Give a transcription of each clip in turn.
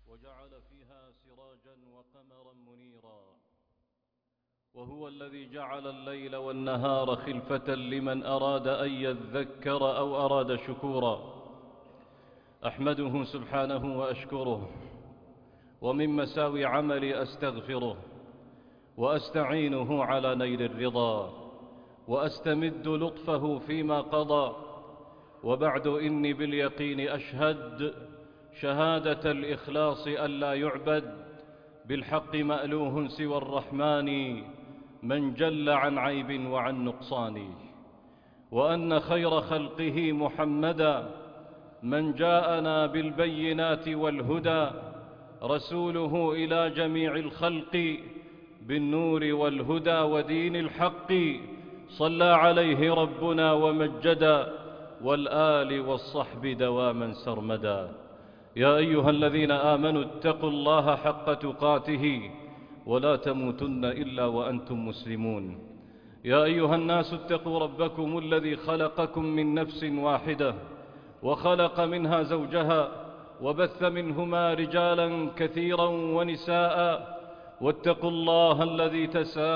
وجعل فيها سراجا وقمرا منيرا، وهو الذي جعل الليل والنهار خلفة لمن أراد أن يذكر أو أراد شكورا. أحمده سبحانه وأشكره، ومن مساوي عملي أستغفره، وأستعينه على نيل الرضا، وأستمد لطفه فيما قضى. وبعد إني باليقين أشهد شهادة الإخلاص ألا يعبد بالحق مألوه سوى الرحمن من جل عن عيب وعن نقصان، وأن خير خلقه محمدا من جاءنا بالبينات والهدى، رسوله إلى جميع الخلق بالنور والهدى ودين الحق، صلى عليه ربنا ومجدا، والآل والصحب دواما سرمدا. يا أيها الذين آمنوا اتقوا الله حق تقاته ولا تموتن إلا وأنتم مسلمون. يا أيها الناس اتقوا ربكم الذي خلقكم من نفس واحدة وخلق منها زوجها وبث منهما رجالا كثيرا ونساء، واتقوا الله الذي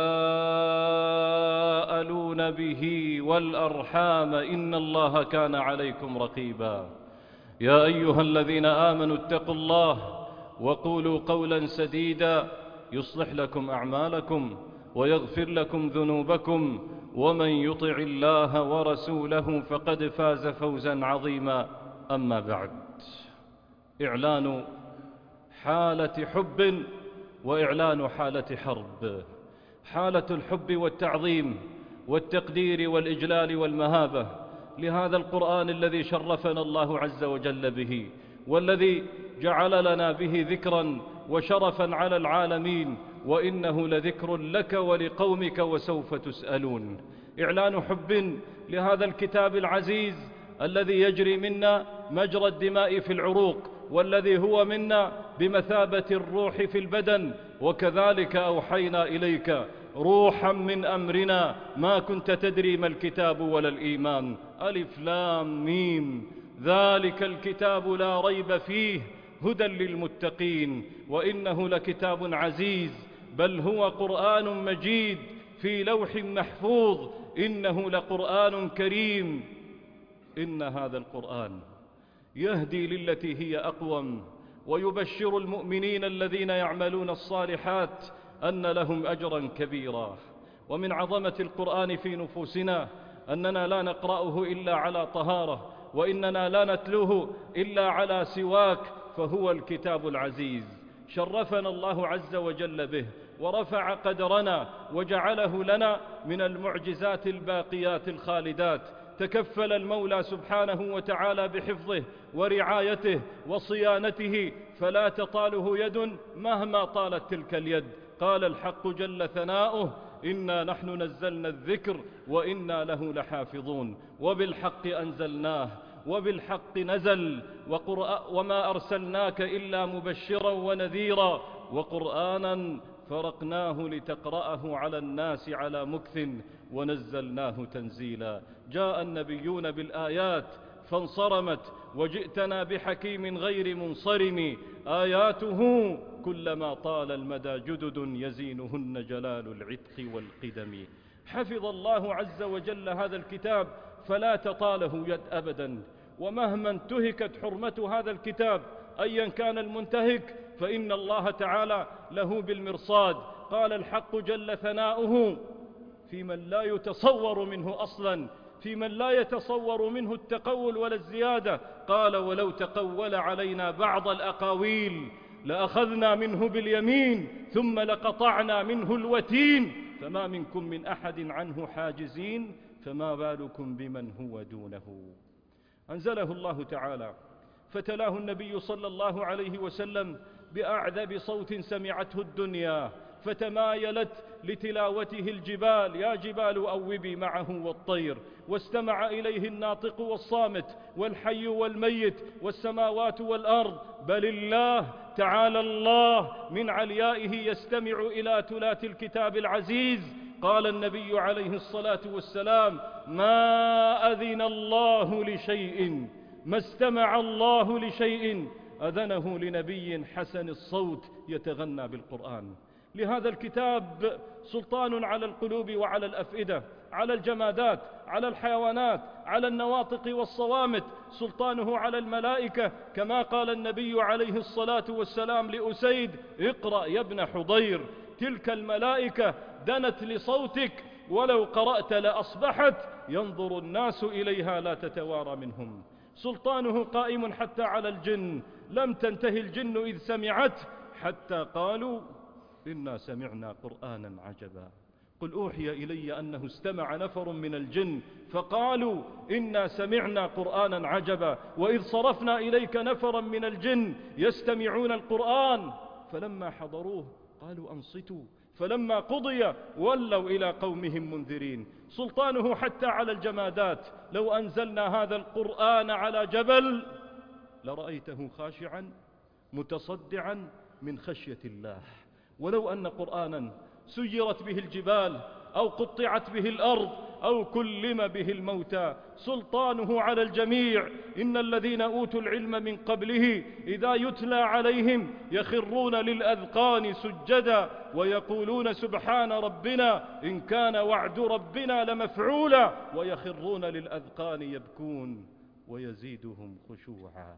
تساءلون به والأرحام إن الله كان عليكم رقيبا. يا أيها الذين آمنوا اتقوا الله وقولوا قولا سديدا يصلح لكم أعمالكم ويغفر لكم ذنوبكم، ومن يطع الله ورسوله فقد فاز فوزا عظيما. أما بعد، إعلان حالة حب وإعلان حالة حرب، حالة الحب والتعظيم والتقدير والإجلال والمهابة لهذا القرآن الذي شرفنا الله عز وجل به، والذي جعل لنا به ذكرا وشرفا على العالمين، وإنه لذكر لك ولقومك وسوف تسألون. إعلان حب لهذا الكتاب العزيز الذي يجري منا مجرى الدماء في العروق، والذي هو منا بمثابة الروح في البدن، وكذلك أوحينا إليك روحا من أمرنا ما كنت تدري ما الكتاب ولا الإيمان. ألف لام ميم، ذلك الكتاب لا ريب فيه هدى للمتقين، وإنه لكتاب عزيز، بل هو قرآن مجيد في لوح محفوظ، إنه لقرآن كريم. إن هذا القرآن يهدي للتي هي أقوم، ويبشر المؤمنين الذين يعملون الصالحات أن لهم أجرا كبيرا. ومن عظمة القرآن في نفوسنا أننا لا نقرأه إلا على طهارة، وإننا لا نتلوه إلا على سواك، فهو الكتاب العزيز. شرفنا الله عز وجل به ورفع قدرنا وجعله لنا من المعجزات الباقيات الخالدات. تكفل المولى سبحانه وتعالى بحفظه ورعايته وصيانته، فلا تطاله يد مهما طالت تلك اليد. قال الحق جل ثناؤه: إنا نحن نزلنا الذكر وإنا له لحافظون، وبالحق أنزلناه وبالحق نزل، وما أرسلناك إلا مبشرا ونذيرا، وقرآنا فرقناه لتقرأه على الناس على مكث ونزلناه تنزيلا. جاء النبيون بالآيات فانصرمت، وجئتنا بحكيم غير منصرم، آياته كلما طال المدى جدد يزينهن جلال العتق والقدم. حفظ الله عز وجل هذا الكتاب فلا تطاله يد أبدا، ومهما انتهكت حرمة هذا الكتاب أيا كان المنتهك فإن الله تعالى له بالمرصاد. قال الحق جل ثناؤه في من لا يتصور منه أصلا، في من لا يتصور منه التقول ولا الزيادة. قال: ولو تقول علينا بعض الأقاويل لأخذنا منه باليمين ثم لقطعنا منه الوتين، فما منكم من أحد عنه حاجزين، فما بالكم بمن هو دونه. أنزله الله تعالى فتلاه النبي صلى الله عليه وسلم بأعذب صوت سمعته الدنيا، فتمايلت لتلاوته الجبال: يا جبال أوبي معه والطير. واستمع إليه الناطق والصامت والحي والميت والسماوات والأرض، بل الله تعالى الله من عليائه يستمع إلى تلات الكتاب العزيز. قال النبي عليه الصلاة والسلام: ما أذن الله لشيء، ما استمع الله لشيء أذنه لنبي حسن الصوت يتغنى بالقرآن. لهذا الكتاب سلطان على القلوب وعلى الأفئدة، على الجمادات، على الحيوانات، على النواطق والصوامت، سلطانه على الملائكة، كما قال النبي عليه الصلاة والسلام لأسيد: اقرأ يا ابن حضير، تلك الملائكة دنت لصوتك، ولو قرأت لأصبحت ينظر الناس إليها لا تتوارى منهم. سلطانه قائم حتى على الجن، لم تنتهي الجن إذ سمعته حتى قالوا إنا سمعنا قرآنا عجبا. قل أوحي إلي أنه استمع نفر من الجن فقالوا إنا سمعنا قرآنا عجبا، وإذ صرفنا إليك نفرا من الجن يستمعون القرآن فلما حضروه قالوا أنصتوا فلما قضي ولوا إلى قومهم منذرين. سلطانه حتى على الجمادات، لو أنزلنا هذا القرآن على جبل لرأيته خاشعا متصدعا من خشية الله. ولو أن قرآنا سيرت به الجبال أو قطعت به الأرض أو كلم به الموتى، سلطانه على الجميع. إن الذين أوتوا العلم من قبله إذا يتلى عليهم يخرون للأذقان سجدا ويقولون سبحان ربنا إن كان وعد ربنا لمفعولا، ويخرون للأذقان يبكون ويزيدهم خشوعا.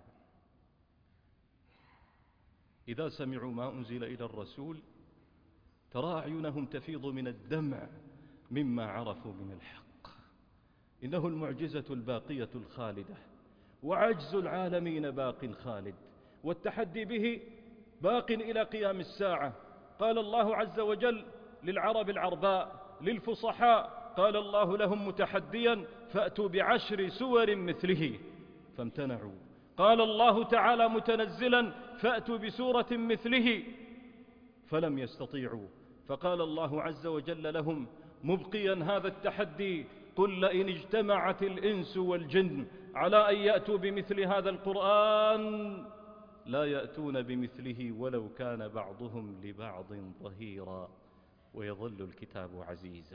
إذا سمعوا ما أنزل إلى الرسول ترى أعينهم تفيض من الدمع مما عرفوا من الحق. إنه المعجزة الباقية الخالدة، وعجز العالمين باق خالد، والتحدي به باق إلى قيام الساعة. قال الله عز وجل للعرب العرباء للفصحاء، قال الله لهم متحديا: فأتوا بعشر سور مثله فامتنعوا. قال الله تعالى متنزلا: فأتوا بسورة مثله فلم يستطيعوا. فقال الله عز وجل لهم مبقيا هذا التحدي: قل لئن اجتمعت الإنس والجن على أن يأتوا بمثل هذا القرآن لا يأتون بمثله ولو كان بعضهم لبعض ظهيرا ويظل الكتاب عزيزا.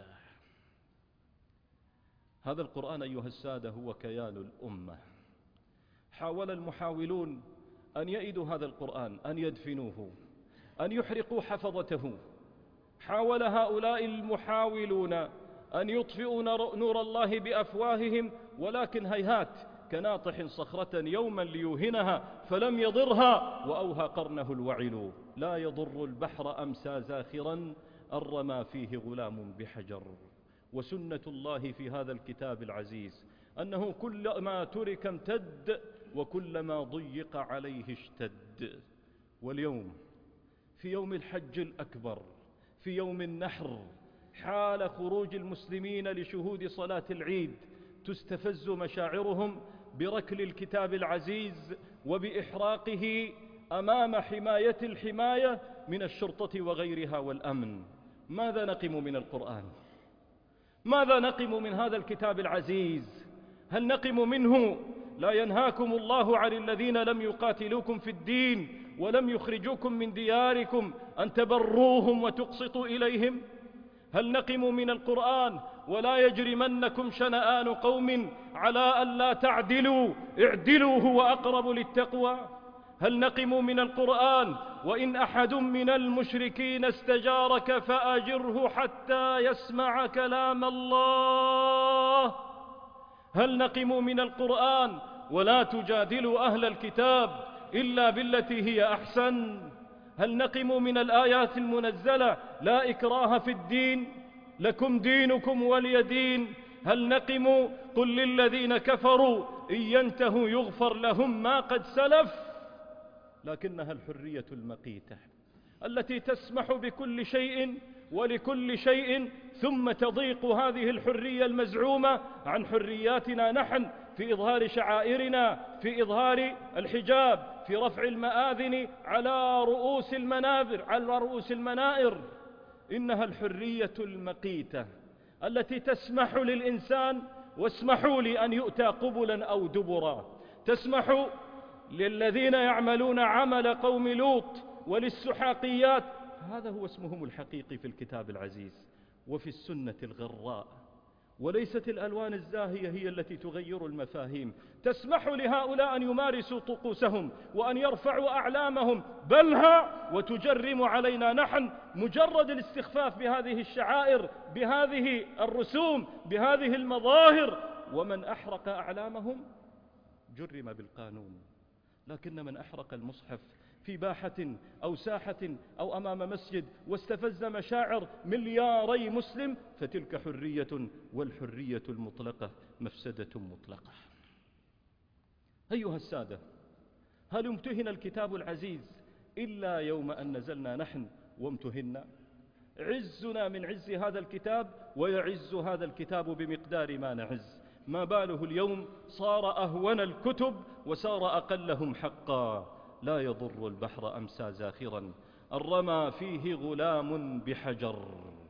هذا القرآن أيها السادة هو كيان الأمة. حاول المحاولون أن يئدوا هذا القرآن، أن يدفنوه، أن يحرقوا حفظته. حاول هؤلاء المحاولون أن يطفئوا نور الله بأفواههم، ولكن هيهات، كناطح صخرة يوما ليوهنها فلم يضرها، وأوهى قرنه الوعل. لا يضر البحر أمسى زاخرا أرمى فيه غلام بحجر. وسنة الله في هذا الكتاب العزيز أنه كلما ترك امتد وكلما ضيق عليه اشتد. واليوم في يوم الحج الأكبر، في يوم النحر، حال خروج المسلمين لشهود صلاة العيد، تستفز مشاعرهم بركل الكتاب العزيز وبإحراقه أمام حماية الحماية من الشرطة وغيرها والأمن. ماذا نقم من القرآن؟ ماذا نقم من هذا الكتاب العزيز؟ هل نقم منه لا ينهاكم الله عن الذين لم يقاتلوكم في الدين ولم يخرجوكم من دياركم أن تبروهم وتقسطوا إليهم؟ هل نقم من القرآن ولا يجرمنكم شنآن قوم على ألا تعدلوا اعدلوا هو أقرب للتقوى؟ هل نقم من القرآن وإن أحد من المشركين استجارك فأجره حتى يسمع كلام الله؟ هل نقم من القرآن ولا تجادلوا أهل الكتاب إلا بالتي هي أحسن؟ هل نقم من الآيات المنزلة لا إكراه في الدين لكم دينكم ولي دين؟ هل نقم قل للذين كفروا إن ينتهوا يغفر لهم ما قد سلف؟ لكنها الحرية المقيتة التي تسمح بكل شيء ولكل شيء، ثم تضيق هذه الحرية المزعومة عن حرياتنا نحن في إظهار شعائرنا، في إظهار الحجاب، في رفع المآذن على رؤوس المنائر. إنها الحرية المقيتة التي تسمح للإنسان، واسمحوا لي أن يؤتى قبلا أو دبرا، تسمح للذين يعملون عمل قوم لوط وللسحاقيات، هذا هو اسمهم الحقيقي في الكتاب العزيز وفي السنة الغراء وليست الألوان الزاهية هي التي تغير المفاهيم، تسمح لهؤلاء أن يمارسوا طقوسهم وأن يرفعوا أعلامهم، بلها وتجرم علينا نحن مجرد الاستخفاف بهذه الشعائر، بهذه الرسوم، بهذه المظاهر. ومن أحرق أعلامهم جرم بالقانون، لكن من أحرق المصحف في باحة أو ساحة أو أمام مسجد واستفز مشاعر ملياري مسلم فتلك حرية، والحرية المطلقة مفسدة مطلقة. أيها السادة، هل امتهن الكتاب العزيز إلا يوم أن نزلنا نحن وامتهنا؟ عزنا من عز هذا الكتاب، ويعز هذا الكتاب بمقدار ما نعز. ما باله اليوم صار أهون الكتب وصار أقلهم حقا. لا يضر البحر أمسى زاخرا الرمى فيه غلام بحجر.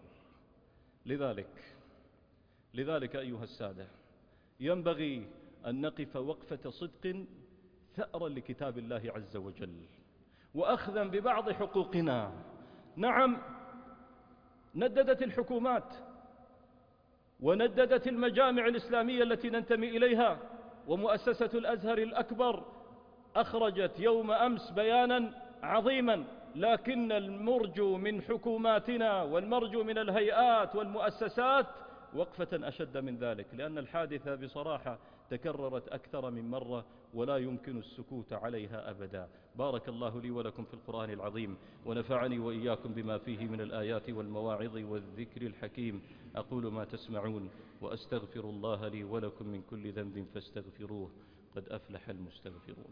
لذلك أيها السادة، ينبغي أن نقف وقفة صدق ثأرا لكتاب الله عز وجل، وأخذا ببعض حقوقنا. نعم، نددت الحكومات ونددت المجامع الإسلامية التي ننتمي إليها، ومؤسسة الأزهر الأكبر أخرجت يوم أمس بيانا عظيما، لكن المرجو من حكوماتنا والمرجو من الهيئات والمؤسسات وقفة أشد من ذلك، لأن الحادثة بصراحة تكررت أكثر من مرة ولا يمكن السكوت عليها أبدا. بارك الله لي ولكم في القرآن العظيم، ونفعني وإياكم بما فيه من الآيات والمواعظ والذكر الحكيم. أقول ما تسمعون وأستغفر الله لي ولكم من كل ذنب فاستغفروه، قد أفلح المستغفرون.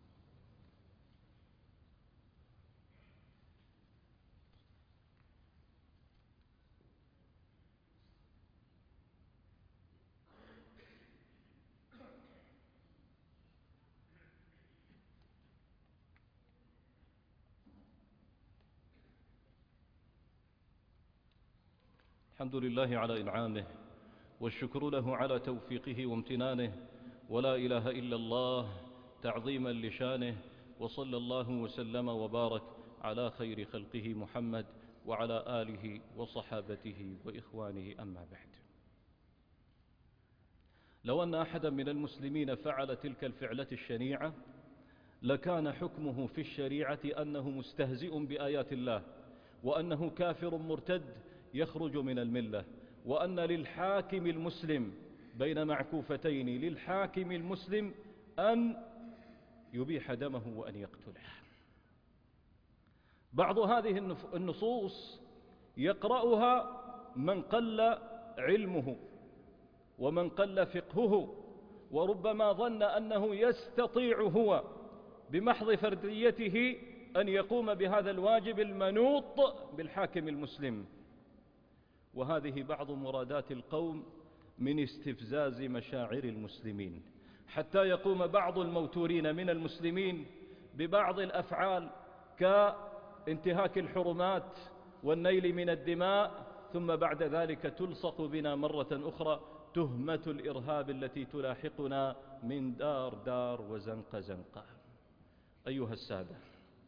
الحمد لله على إنعامه، والشكر له على توفيقه وامتنانه، ولا إله إلا الله تعظيما لشانه، وصلى الله وسلم وبارك على خير خلقه محمد وعلى آله وصحابته وإخوانه. أما بعد، لو أن أحدا من المسلمين فعل تلك الفعلة الشنيعة لكان حكمه في الشريعة أنه مستهزئ بآيات الله، وأنه كافر مرتد يخرج من الملة، وأن للحاكم المسلم بين معكوفتين، للحاكم المسلم أن يبيح دمه وأن يقتله. بعض هذه النصوص يقرأها من قل علمه ومن قل فقهه، وربما ظن أنه يستطيع هو بمحض فرديته أن يقوم بهذا الواجب المنوط بالحاكم المسلم. وهذه بعض مرادات القوم من استفزاز مشاعر المسلمين، حتى يقوم بعض الموتورين من المسلمين ببعض الأفعال كانتهاك الحرمات والنيل من الدماء، ثم بعد ذلك تلصق بنا مرة أخرى تهمة الإرهاب التي تلاحقنا من دار وزنقة زنقة. أيها السادة،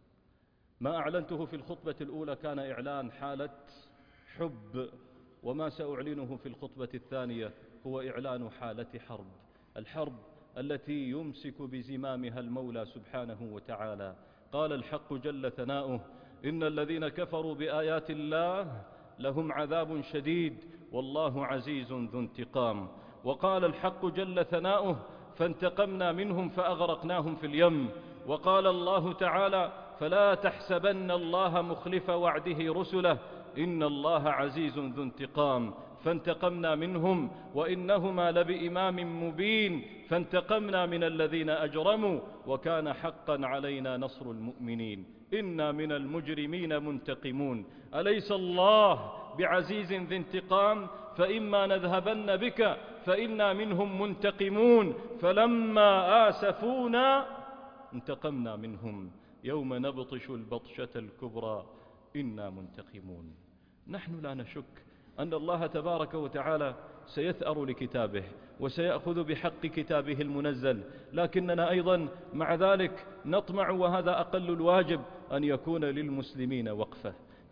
ما أعلنته في الخطبة الأولى كان إعلان حالة حب، وما سأعلنه في الخطبة الثانية هو إعلان حالة حرب، الحرب التي يمسك بزمامها المولى سبحانه وتعالى. قال الحق جل ثناؤه: إن الذين كفروا بآيات الله لهم عذاب شديد والله عزيز ذو انتقام. وقال الحق جل ثناؤه: فانتقمنا منهم فأغرقناهم في اليم. وقال الله تعالى: فلا تحسبن الله مخلف وعده رسله إن الله عزيز ذو انتقام. فانتقمنا منهم وإنهما لبإمام مبين، فانتقمنا من الذين أجرموا وكان حقا علينا نصر المؤمنين. إنا من المجرمين منتقمون. أليس الله بعزيز ذي انتقام؟ فإما نذهبن بك فإنا منهم منتقمون، فلما آسفونا انتقمنا منهم يوم نبطش البطشة الكبرى إنا منتقمون. نحن لا نشك أن الله تبارك وتعالى سيثأر لكتابه وسيأخذ بحق كتابه المنزل، لكننا أيضا مع ذلك نطمع، وهذا أقل الواجب، أن يكون للمسلمين وقفة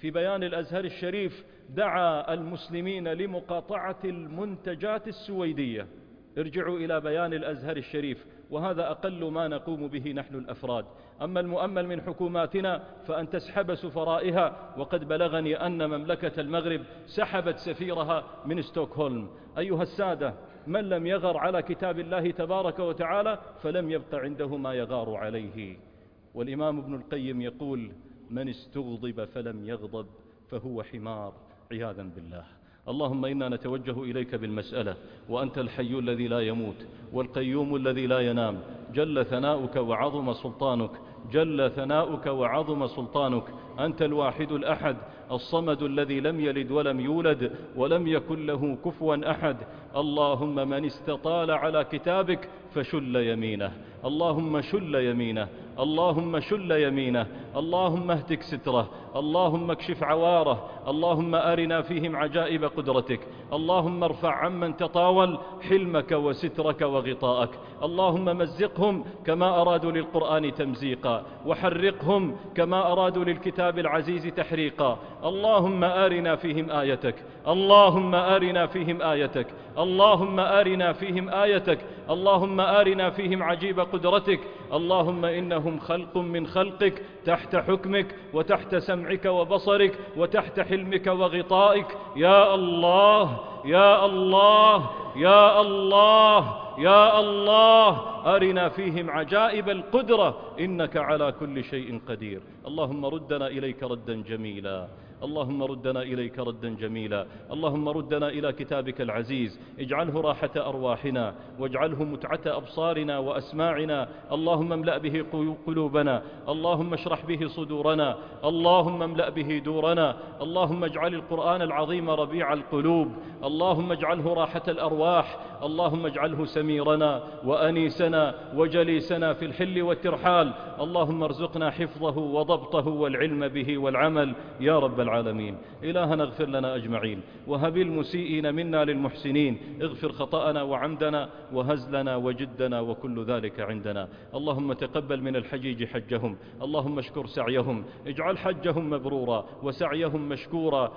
في بيان الأزهر الشريف دعا المسلمين لمقاطعة المنتجات السويدية. ارجعوا إلى بيان الأزهر الشريف، وهذا أقل ما نقوم به نحن الأفراد. أما المؤمل من حكوماتنا فأن تسحب سفرائها، وقد بلغني أن مملكة المغرب سحبت سفيرها من ستوكهولم. أيها السادة، من لم يغر على كتاب الله تبارك وتعالى فلم يبق عنده ما يغار عليه. والإمام ابن القيم يقول: من استغضب فلم يغضب فهو حمار، عياذا بالله. اللهم إنا نتوجه إليك بالمسألة، وأنت الحي الذي لا يموت والقيوم الذي لا ينام، جل ثناؤك وعظم سلطانك، جل ثناؤك وعظم سلطانك. أنت الواحد الأحد الصمد الذي لم يلد ولم يولد ولم يكن له كفوا أحد. اللهم من استطال على كتابك فشل يمينه، اللهم شل يمينه، اللهم شل يمينه، اللهم اهتك ستره، اللهم اكشف عواره، اللهم أرنا فيهم عجائب قدرتك، اللهم ارفع عمن تطاول حلمك وسترك وغطاءك، اللهم مزقهم كما أرادوا للقرآن تمزيقا، وحرقهم كما أرادوا للكتاب العزيز تحريقا. اللهم أرنا فيهم آيتك، اللهم أرنا فيهم آيتك، اللهم أرنا فيهم آيتك، اللهم أرنا فيهم عجيب قدرتك. اللهم إنهم خلق من خلقك تحت حكمك وتحت سمعك وبصرك وتحت حلمك وغطائك. يا الله يا الله يا الله يا الله، أرنا فيهم عجائب القدرة، إنك على كل شيء قدير. اللهم ردنا إليك ردا جميلا، اللهم ردنا إليك ردا جميلا. اللهم ردنا إلى كتابك العزيز، اجعله راحة أرواحنا واجعله متعة أبصارنا وأسماعنا. اللهم املأ به قلوبنا، اللهم اشرح به صدورنا، اللهم املأ به دورنا. اللهم اجعل القرآن العظيم ربيع القلوب، اللهم اجعله راحة الأرواح، اللهم اجعله سميرنا وأنيسنا وجليسنا في الحل والترحال. اللهم ارزقنا حفظه وضبطه والعلم به والعمل يا رب العالمين. إلهنا اغفر لنا أجمعين، وهب المسيئين منا للمحسنين، اغفر خطأنا وعمدنا وهزلنا وجدنا وكل ذلك عندنا. اللهم تقبل من الحجيج حجهم، اللهم اشكر سعيهم، اجعل حجهم مبرورا وسعيهم مشكورا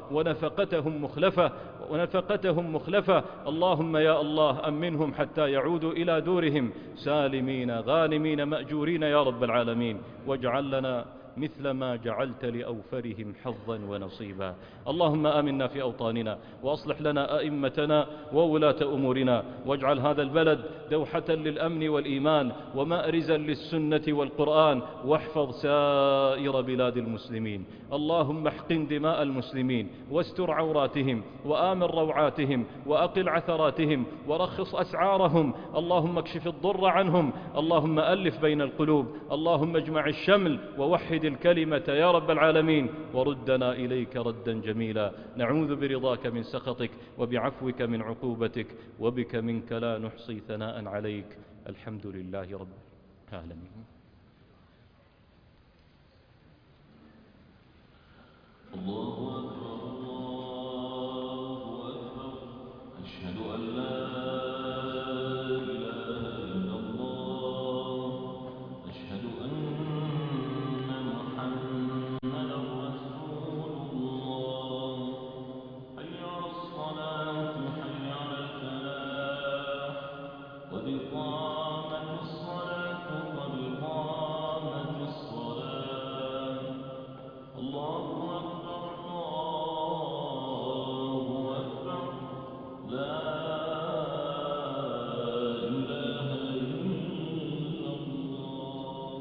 ونفقتهم مخلفة. اللهم يا الله أمنهم حتى يعودوا إلى دورهم سالمين غانمين مأجورين يا رب العالمين، واجعل لنا مثل ما جعلت لأوفرهم حظا ونصيبا. اللهم آمنا في أوطاننا، وأصلح لنا أئمتنا وولاة أمورنا، واجعل هذا البلد دوحة للأمن والإيمان ومأرزا للسنة والقرآن، واحفظ سائر بلاد المسلمين. اللهم احقن دماء المسلمين واستر عوراتهم وآمن روعاتهم وأقل عثراتهم ورخص أسعارهم. اللهم اكشف الضر عنهم، اللهم ألف بين القلوب، اللهم اجمع الشمل ووحد الكلمة يا رب العالمين، وردنا إليك ردا جميلا. نعوذ برضاك من سخطك وبعفوك من عقوبتك، وبك منك لا نحصي ثناء عليك. الحمد لله رب العالمين. الله أكبر الله أكبر، أشهد أن لا إله إلا الله، أشهد أن محمدا رسول الله. حي على الصلاة حي على الفلاح، قد قامت الصلاة قد قامت الصلاة. الله أكبر الله أكبر، لا إله إلا الله.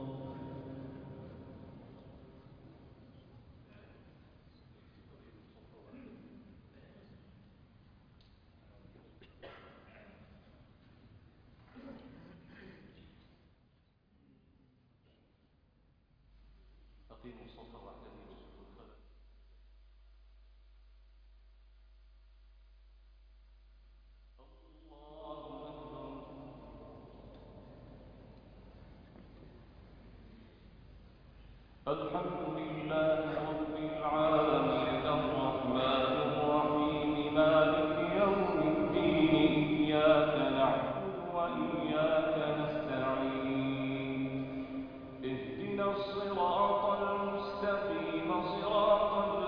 أقيموا الصف واعتدلوا صفوف الخلف. الحمد لله رب العالمين الرحمن الرحيم مالك يوم الدين، إياك نعبد وإياك نستعين، اهدنا الصراط المستقيم صراط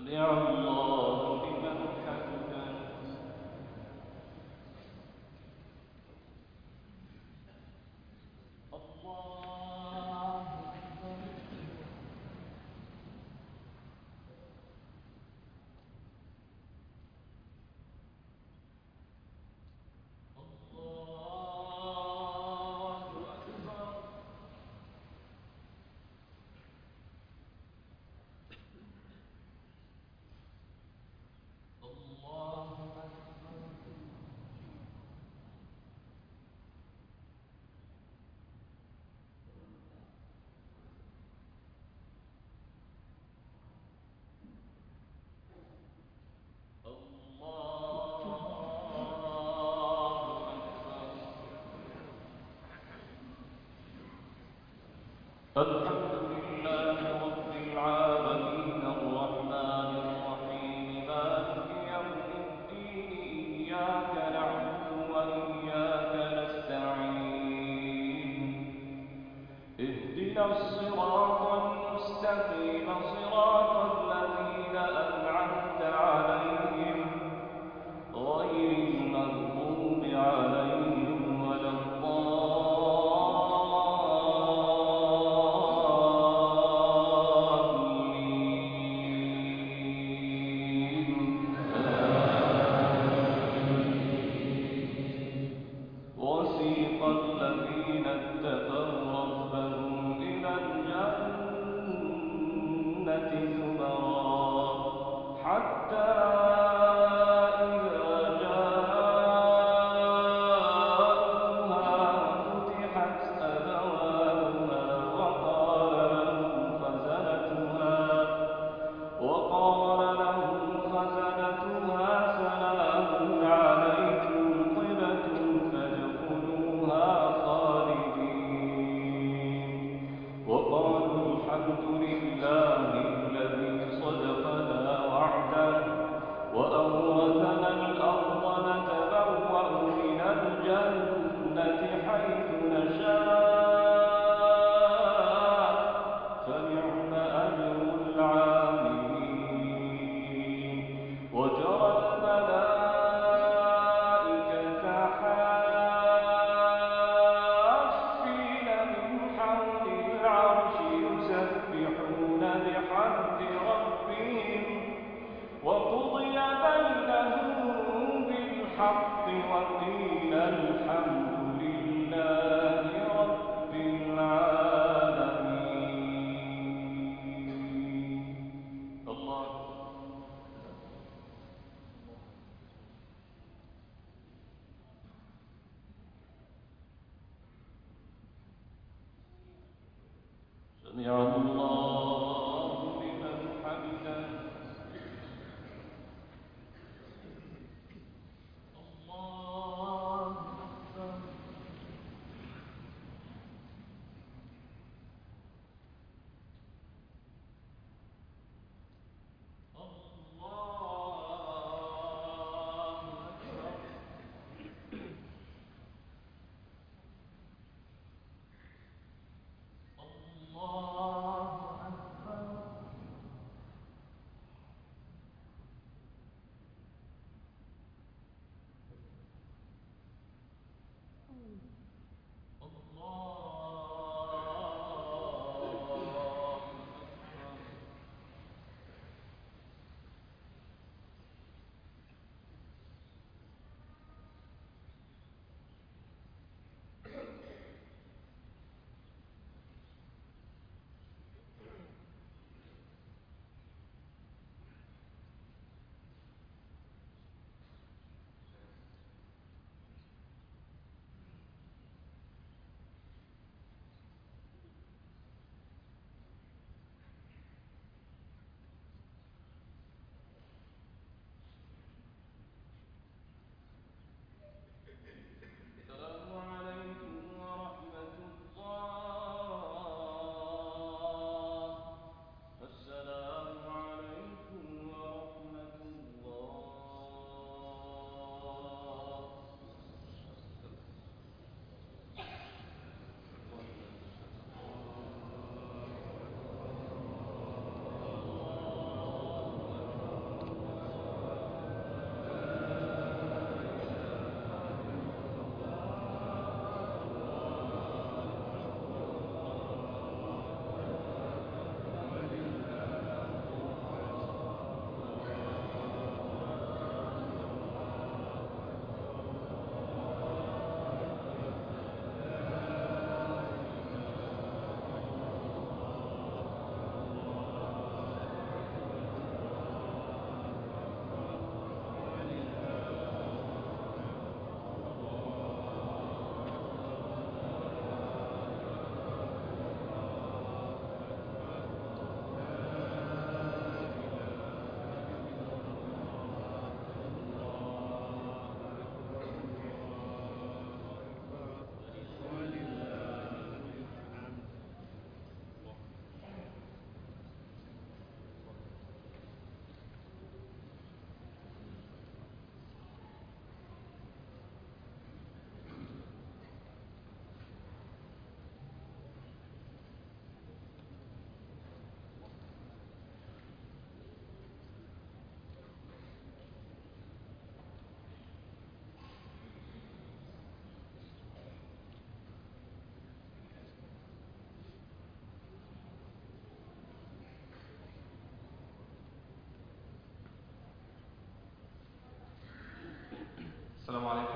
سمع الله لمن حمده. الحمد لله رب العالمين الرحمن الرحيم مالك يوم الدين إياك نعبد وإياك نستعين اهدنا الصراط المستقيم صراط الذين أنعمت عليهم غير المغضوب عليهم ولا وسيق الذين اتقوا ربهم إلى الجنة زمرا حتى إذا جاءوها وفتحت أبوابها وقال لهم خزنتها سلام عليكم طبتم فادخلوها خالدين وقالوا الحمد لله الذي صدقنا وعده وأورثنا الأرض نتبوأ من الجنة حيث نشاء فنعم أجر العاملين وجرى الملائكة حافين من حول العرش يسبحون بحمد ربهم وقضي بينهم بالحق وقيل الحمد لله رب العالمين. الله سمع الله لمن حمده. الله أكبر. الله السلام عليكم